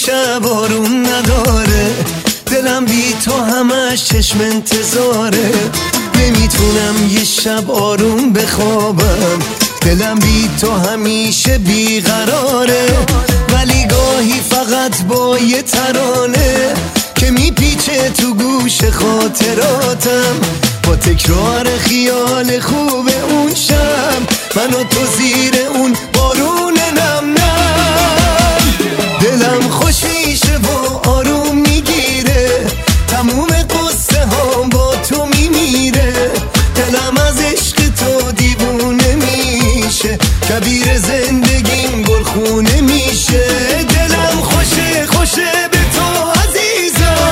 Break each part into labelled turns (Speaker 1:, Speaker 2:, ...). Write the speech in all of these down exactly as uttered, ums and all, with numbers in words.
Speaker 1: شب آروم نداره، دلم بی تو همش چشم انتظاره. نمیتونم یه شب آروم بخوابم، دلم بی تو همیشه بیقراره. ولی گاهی فقط با یه ترانه که میپیچه تو گوش خاطراتم، با تکرار خیال خوب اون شب من و تو زیر اون بارون نم نم. دلم خوش میشه و آروم میگیره، تموم قصه ها با تو میمیره. دلم از عشق تو دیوونه میشه، کبیر زندگیم گلخونه میشه. دلم خوشه خوشه به تو عزیزم.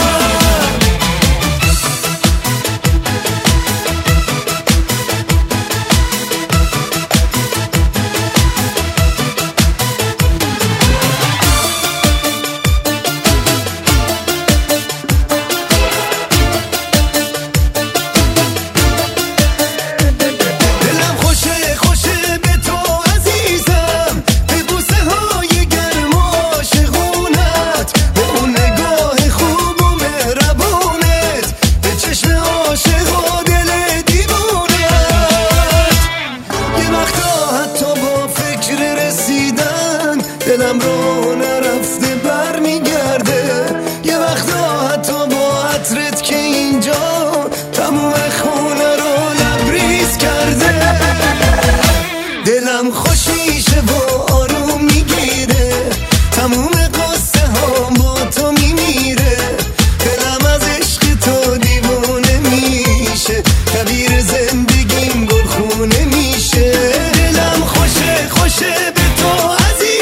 Speaker 1: دلم رو نرفته بر میگرده، یه وقتا حتی با عطرت که اینجا تموم خونه رو لبریز کرده. دلم خوش میشه و آروم میگیره، تموم قصه ها با تو میمیره. دلم از عشق تو دیوونه میشه، کبیر زندگیم گلخونه میشه. دلم خوشه خوشه به تو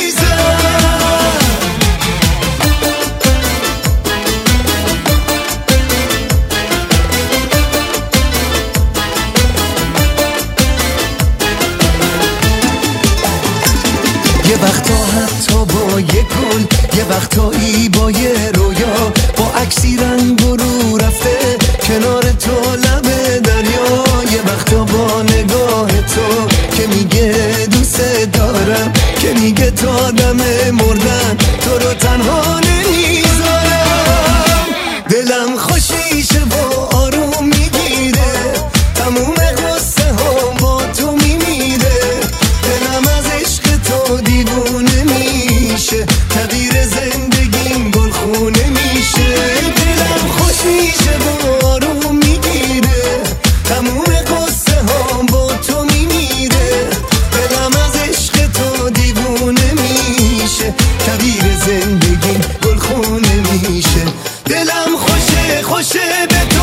Speaker 1: یه وقتا حتی با یه گل، یه وقتایی با یه رویا، با عکسی رنگ و رو رفته کنار تو لب دریا. یه وقتا با نگاه تو که میگه دوست دارم، که میگه تا دم مردن تو رو تنها نمیذارم. دلم خوش میشه و آروم میگیره، تموم قصه ها با تو میمیره. دلم از عشق تو دیوونه میشه، تغییر زندگیم گلخونه میشه. دلم خوش میشه و آروم میگیره، تموم قصه ها با تو میمیره. دلم از عشق تو دیوونه میشه، تغییر زندگیم گلخونه میشه. دلم خوشه خوشه به